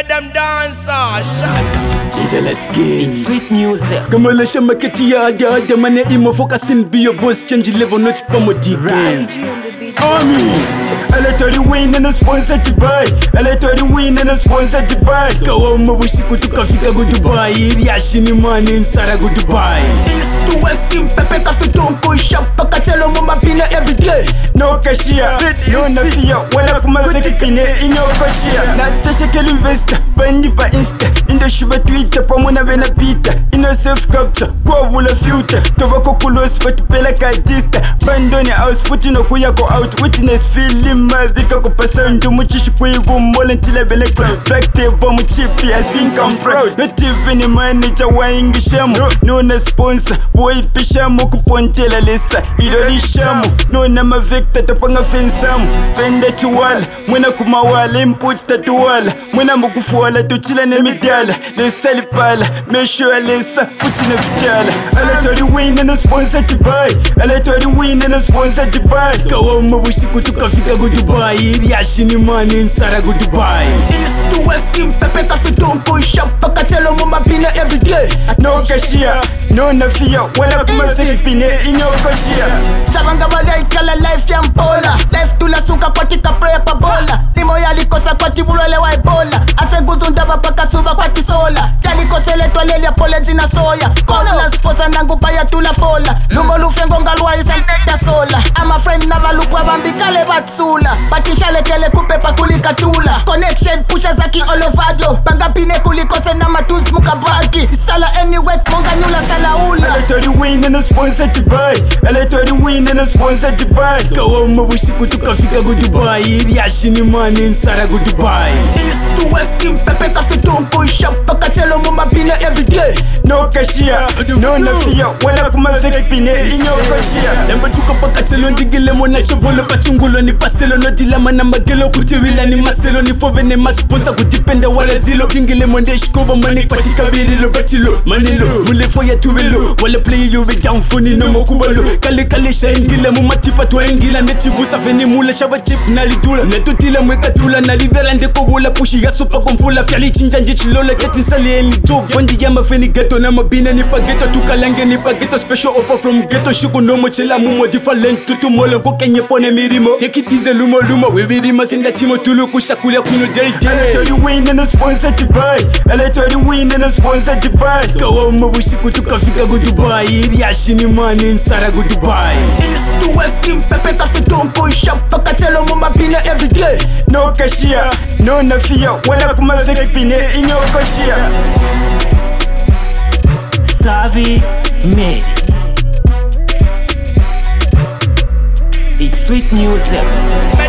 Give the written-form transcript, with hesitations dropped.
of them dancer. Shut. Angela's game. Sweet music. Kamala shamaketi ya ada mane imo focusing be your boss change level not promo DK. Army. Electory win and a sponsor to buy. Electory win and a sponsor to buy. Kawa mabushiku tukafika go Dubai. Yashini money insara go Dubai. East to west in Pepe Cafe Tonko shop pakachelo mama pina every day. No cashier, no nafia, wala kumazeki pine inyo cashier. Na tasheke l'investa, bandi pa insta. Indo shuba Twitter, pamona vena pita. Ino self capture, kwa vula filter. Tobako kulos but pela kaitista. Bandoni house footy no kuya go out. Witness feeling madika kupasa ndumuchishi kuivu mole ntile bele cloud. Back te bomu chippy, I think I'm proud. Not even a manager wa ingishamo. No na sponsor, boy pishamo kupontela lesa. Iroli shamo, no na mavector tapanga fensamu. Pende chuwala, mwena kumawala. Inputs tatuwala, mwena mukufuala. Tuchila ne midala, lesa lipala. Mesho lesa, futi na vitala. Electory win and a sponsor to buy. Electory win and a sponsor to buy. Kawa mabushiku tukafika go Dubai. Yashini money insara go Dubai. East to west in Pepe Cafe Tonko shop pakachelo mama pina every day. No cashier, no nafia, wala kumazeki pine inyo cashier. Chavanga bala ikala life ya mpola. Life tula suka kwati kapre pa bola. Nimo yali kosa kwati bulole wa ebola. Ase guzunda bapaka suba kwati sola. Yali kosele toalele ya pole jina soya. Kona la sposa nangu paya tula fola. Lumo lufengo ngalwa isa neta sola. I'm a friend na valupwa bambikale batsula. Batishale kele kupepa kulika tula. Connection pusha zaki olovado. Banga pine kulikose na matuz mukabaki. Sala anyway monga nyula sala ula. Electory win and a sponsor to buy. Electory win and a sponsor to buy. Kawa mabushiku tukafika go Dubai. Yashini money insara go Dubai. East to west in Pepe Cafe Tonko shop pakachelo mama pina every day. No cashier, no nafia, wala kumazeki pine inyo cashier. Lemba tuka pakachelo ndigile mona chovolo pachungulo ni paselo no dilama na magelo kutiwila ni maselo ni fovene masponsa kutipenda wala zilo. Tingile monde shikova mani patika birilo batilo manilo mulefo ya tuwelo wala play you be down funny no mokubalo kale shangile mumatipa twengila netibusa veni mule shaba chip nalidula netutila mwekatula nalibera ndeko bola pushi ya sopa komfula fyali chinja njichilola keti sali ni job bondi ya mafeni ghetto na mabina ni pageto tukalange ni pageto special offer from ghetto shugo no mochela mumo different tutu mole ko kenye pone mirimo take it easy lumo we birima sinda chimo tulu kushakulia kuno day. Electory win and a sponsor to buy. Electory win and a sponsor to buy. Kawa mabushiku tukafika go Dubai. Yashini money insara go Dubai. East to west in Pepe Cafe Tonko shop pakachelo mama pina every day. No cashier, no nafia, wala kumazeki pine inyo cashier. Savvy made it. It's sweet music.